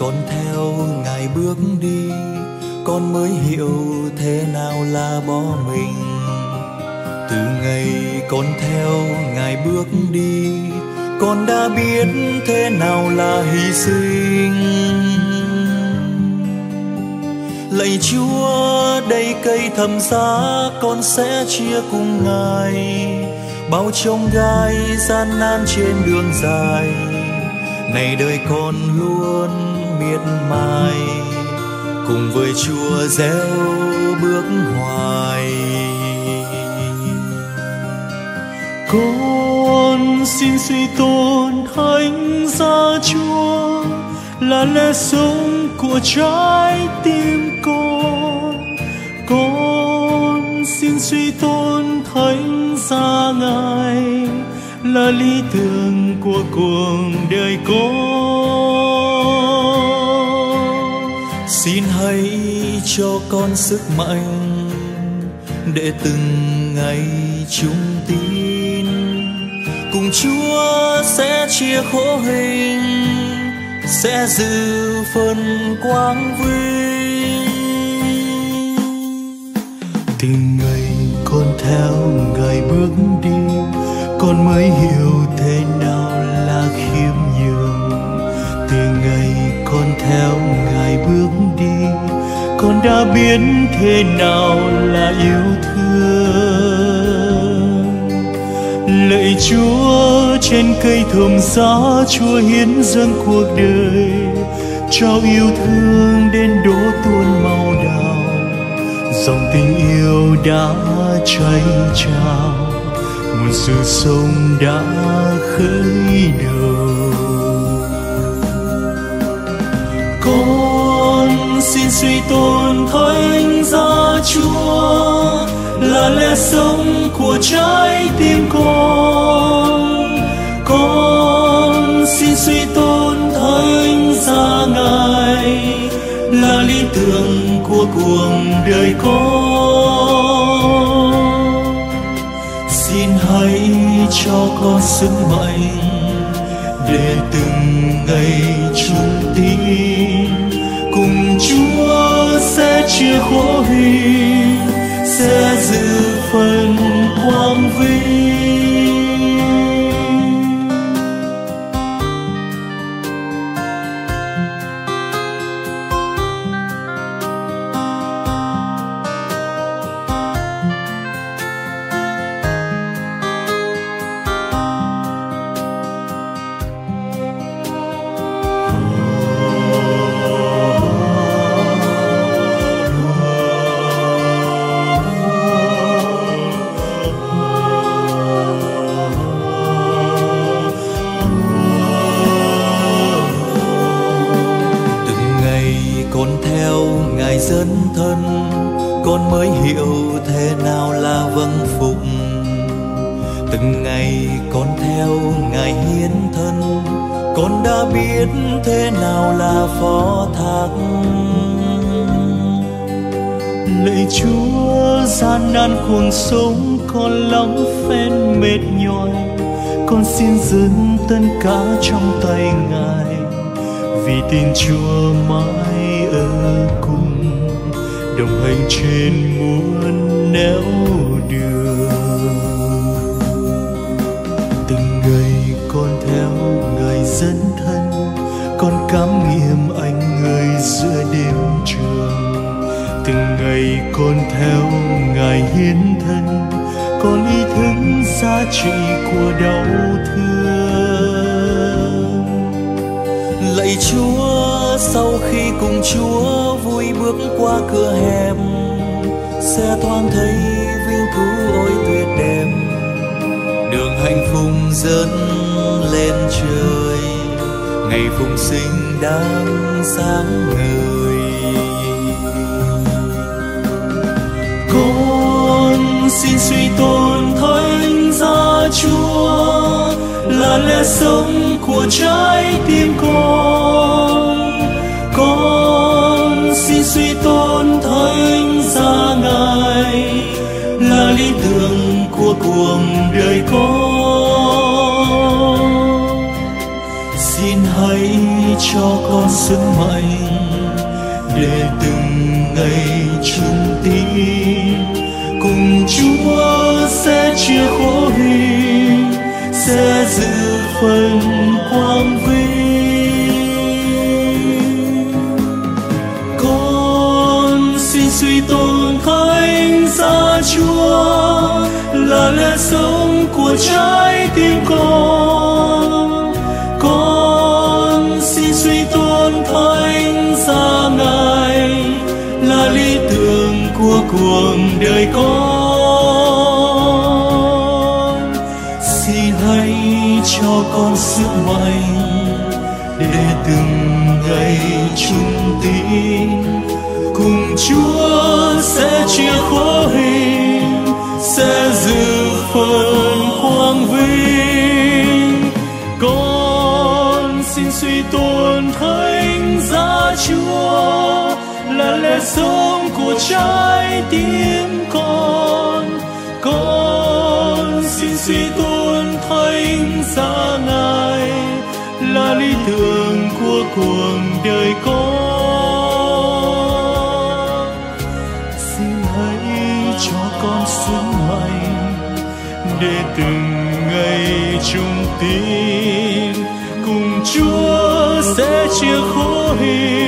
con theo Ngài bước đi, con mới hiểu thế nào là bỏ mình. Từ ngày con theo Ngài bước đi, con đã biết thế nào là hy sinh. Lạy Chúa, đây cây thầm giá con sẽ chia cùng Ngài, bao chông gai gian nan trên đường dài. Này đời con luôn miệt mài, cùng với Chúa gieo bước hoài. Con xin suy tôn thánh giá Chúa là lẽ sống của trái tim con. Con xin suy tôn thánh giá Ngài là lý tưởng của cuộc đời con. Xin hãy cho con sức mạnh để từng ngày chung tin, cùng Chúa sẽ chia khổ hình, sẽ giữ phần quang vinh. Từng ngày con theo Ngài bước đi, con mới hiểu thế nào là khiêm nhường. Từ ngày con theo Ngài bước đi, con đã biết thế nào là yêu thương. Lạy Chúa, trên cây thơm giá Chúa hiến dâng cuộc đời, trao yêu thương đến đổ tuôn màu đào. Dòng tình yêu đã cháy trào, nguồn sự sống đã khởi đầu. Con xin suy tôn thánh giá Chúa là lẽ sống của trái tim con. Con xin suy tôn thánh giá Ngài là lý tưởng của cuộc đời con. Xin hãy cho con sức mạnh để từng ngày chung tin, cùng Chúa sẽ chia khổ hình, sẽ giữ phần quang vinh. Dấn thân con mới hiểu thế nào là vâng phục. Từng ngày con theo Ngài hiến thân, con đã biết thế nào là phó thác. Lạy Chúa, gian nan cuộc sống con lắm phen mệt nhòi, con xin dâng tất cả trong tay Ngài, vì tin Chúa mãi ở cùng, đồng hành trên muôn nẻo đường. Từng ngày con theo Ngài dấn thân, con cảm nghiệm anh người giữa đêm trường. Từng ngày con theo Ngài hiến thân, con ý thức giá trị của đau thương. Lạy Chúa, sau khi cùng Chúa vui bước qua cửa hẹp, sẽ thoáng thấy vinh cứu ôi tuyệt đẹp. Đường hạnh phúc dẫn lên trời, ngày phụng sinh đang sáng ngời. Con xin suy tôn thánh giá Chúa là lẽ sống của trái tim con. Con xin suy tôn thánh giá Ngài là lý tưởng của cuộc đời con. Xin hãy cho con sức mạnh để từng ngày chung tin cùng Chúa sẽ chia khổ hình, sẽ giữ phần quang vinh. Con xin suy tôn thánh giá Chúa là lẽ sống của trái tim con. Con xin suy tôn thánh giá Ngài là lý tưởng của cuộc đời con. Xin hãy cho con sức mạnh để từng ngày chung tin cùng Chúa sẽ chia khổ hình, sẽ giữ phần quang vinh. Con xin suy tôn thánh giá Chúa là lẽ sống của trái tim con. Con xin suy tôn thánh giá Ngài là lý tưởng của cuộc đời con. Xin hãy cho con sức mạnh để từng ngày chung tin cùng Chúa sẽ chia khổ hình,